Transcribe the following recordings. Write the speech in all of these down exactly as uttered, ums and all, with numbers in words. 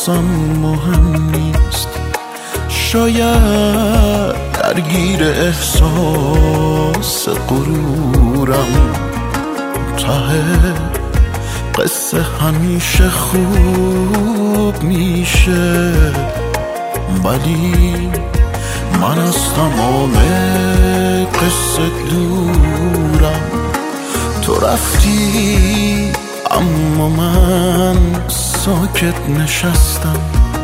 واسم مهم نیست. شاید درگیر احساس غرورم، ته قصه همیشه خوب میشه، ولی من از تمام قصه دورم. تو رفتی اما من ساکت نشستم،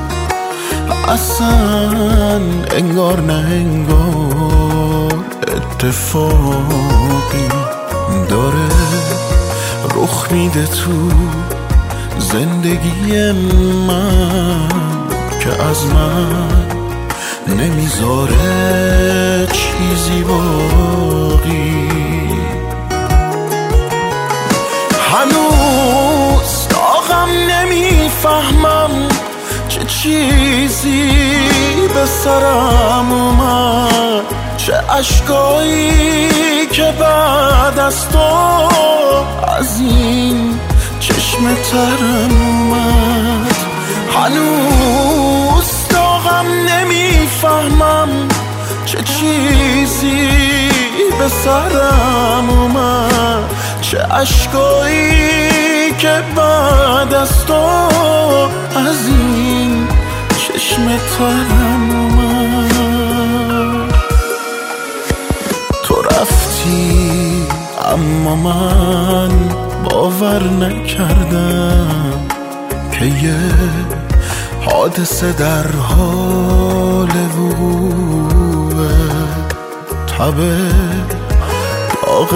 اصلا انگار نه انگار اتفاقی داره رخ میده تو زندگی من که از من نمیذاره چیزی باقی. هنوز داغم نمیفهمم چه چیزی به سرم اومد، چه اشکایی که بعد از تو از این چشم ترم اومد. هنوز داغم نمیفهمم چه چیزی به سرم اومد، چه اشکایی که بعد از تو از این چشم ترم اومد. تو رفتی اما من باور نکردم که یه حادثه در حال وقوعه. تبه داغ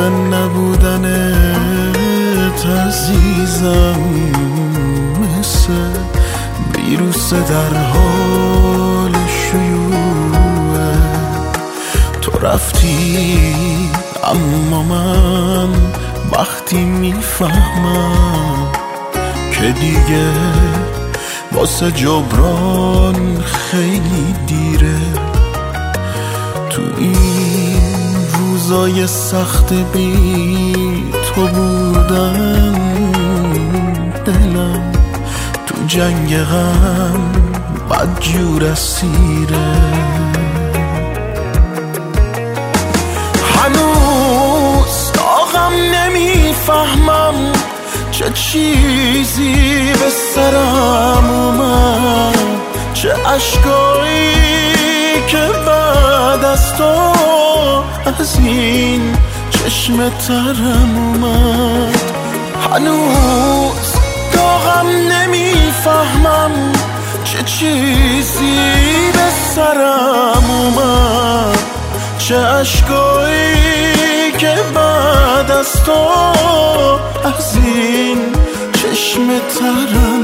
نبودنت عزیزم مثل ویروس در حال شیوعه. تو رفتی اما من وقتی میفهمم که دیگه واسه جبران خیلی دیره. تو این روزای سخت بی تو بودن دلم تو جنگ غم بدجور اسیره. هنوز داغم نمیفهمم چه چیزی به سرم اومد، چه اشکایی که بعد از تو از این چشم ترم اومد. هنوز داغم نمیفهمم چه چیزی به سرم اومد، چه اشکایی که بعد از تو از این چشم ترم